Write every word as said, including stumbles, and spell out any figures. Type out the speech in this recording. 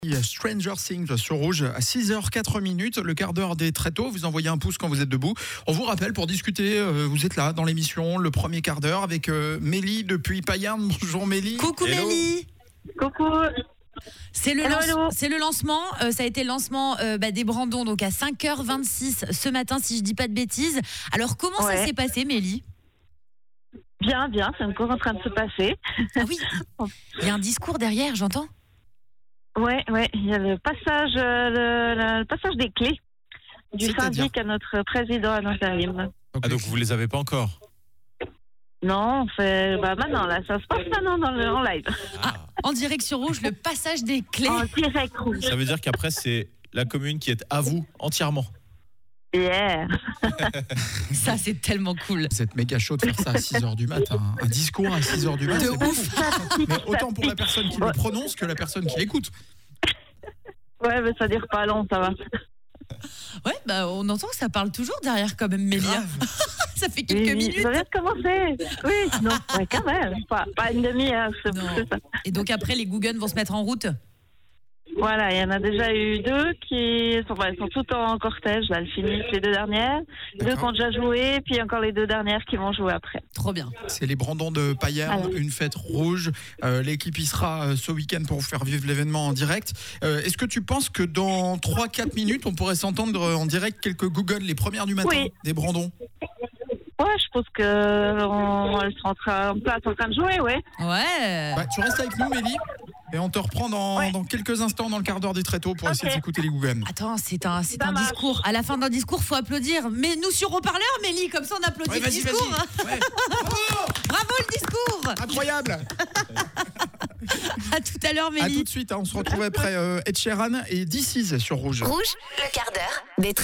Il y a Stranger Things sur Rouge à six heures quatre minutes, le quart d'heure des Tréteaux. Vous envoyez un pouce quand vous êtes debout. On vous rappelle pour discuter, euh, vous êtes là dans l'émission, le premier quart d'heure avec euh, Mélie depuis Payerne. Bonjour Mélie. Coucou Mélie. Coucou. C'est le, Hello, lance- hello. c'est le lancement, euh, ça a été le lancement euh, bah, des Brandons donc à cinq heures vingt-six ce matin si je dis pas de bêtises. Alors comment ça Ouais. s'est passé Mélie? Bien, bien, c'est encore en train de se passer. Ah oui, il y a un discours derrière, j'entends. Ouais, ouais, il y a le passage, euh, le, le passage des clés du C'est-à-dire syndic à notre président à l'intérim. Ok. Ah, donc vous les avez pas encore? Non, c'est bah maintenant là, ça se passe maintenant dans le en live, En direct sur Rouge, le passage des clés. en direct rouge. Ça veut dire qu'après, c'est la commune qui est à vous entièrement. Yeah. Ça c'est tellement cool. Vous êtes méga chaud de faire ça à six heures du matin. Un discours à six heures du matin. De c'est ouf. beaucoup. Mais autant pour la personne qui le Ouais. prononce que la personne qui l'écoute. Ouais, mais ça dure pas long, ça va. Ouais, bah on entend que ça parle toujours derrière quand même Mélie. hein. Grave. Ça fait Oui, quelques oui, minutes. ça vient de commencer. Oui, non, ouais, quand même, pas, pas une demi-heure, c'est Non. c'est ça. Et donc après les Googles vont se mettre en route. Voilà, il y en a déjà eu deux qui sont, enfin, elles sont toutes en cortège, là, elles finissent les deux dernières. Deux D'accord. qui ont déjà joué, puis encore les deux dernières qui vont jouer après. Trop bien. C'est les Brandons de Payerne, Alors. une fête rouge. Euh, L'équipe y sera euh, ce week-end pour vous faire vivre l'événement en direct. Euh, Est-ce que tu penses que dans trois quatre minutes, on pourrait s'entendre en direct quelques Google, les premières du matin Oui. des Brandons? Ouais, je pense que on, elles sont en, train, en place en train de jouer, ouais. Ouais. Bah, tu restes avec nous, Mélie, et on te reprend dans, Ouais. dans quelques instants dans le quart d'heure des Tréteaux pour essayer Ok. d'écouter les Google. Attends, c'est un, c'est Ça un marche. discours. À la fin d'un discours, faut applaudir. Mais nous sur haut-parleur, Mélie, comme ça on applaudit Ouais, le vas-y, discours. vas-y. Ouais. Bravo, Bravo le discours. incroyable. À tout à l'heure, À Mélie. tout de suite, hein, on se retrouve après euh, Ed Sheeran et This Is sur Rouge. Rouge, le quart d'heure des